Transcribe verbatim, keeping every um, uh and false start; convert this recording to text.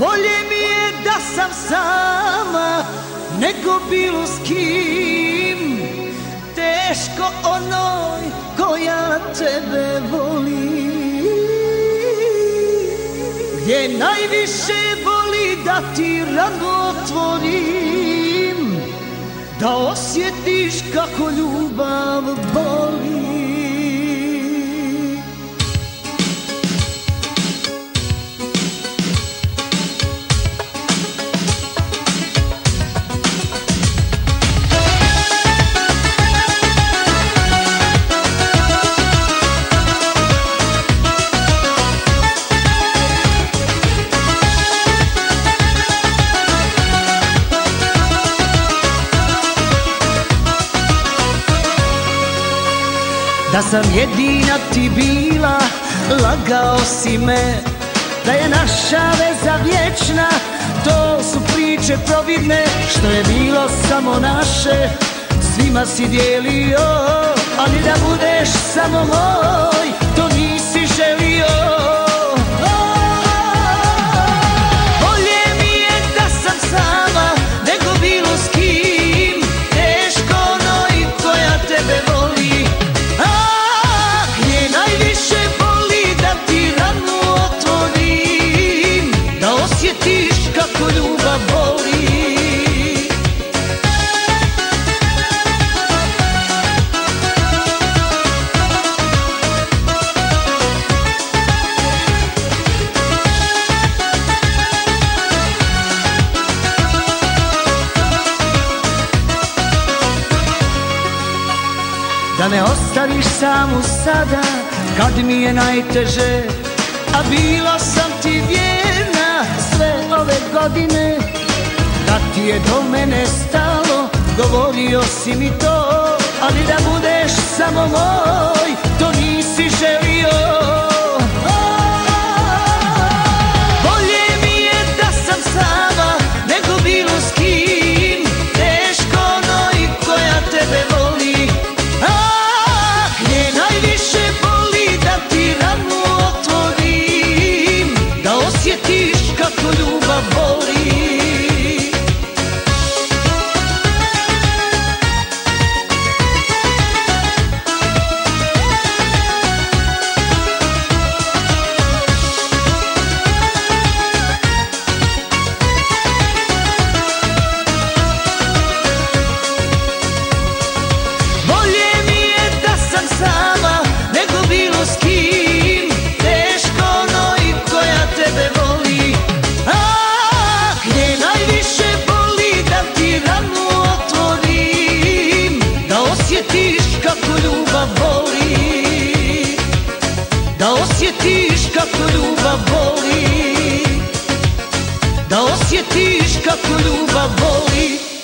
Bolje mi je da sam sama nego bilo s kim. Teško onoj koja tebe voli, gdje najviše voli da ti rano otvorim, da osjetiš kako ljubav boli. Da sam jedina ti bila, lagao si me, da je naša veza vječna, to su priče providne, što je bilo samo naše, svima si dijelio, ali da budeš samo moj, to nisi želio. Bolje mi je da sam sama, nego bilo s kim, teško onoj koja tebe voli. Osjetiš kako ljubav boli. Da me ostaviš samu sada, kad mi je najteže, a bila sam ti vjerna sve ove godine. Da ti je do mene stalo, govorio si mi to, ali da budeš samo moj, to nisi želio. Bolje mi je da sam sama, nego bilo s kim, teško onoj koja tebe voli. Ah, gdje najviše boli da ti ranu otvorim, da osjetiš kako ljubav boli. Bolje mi je da sam sama, nego bilo s kim, teško onoj koja tebe voli. Ah, gdje najviše boli da ti ranu otvorim, da osjetiš kako ljubav boli. Da osjetiš kako ljubav boli. Da osjetiš kako ljubav boli.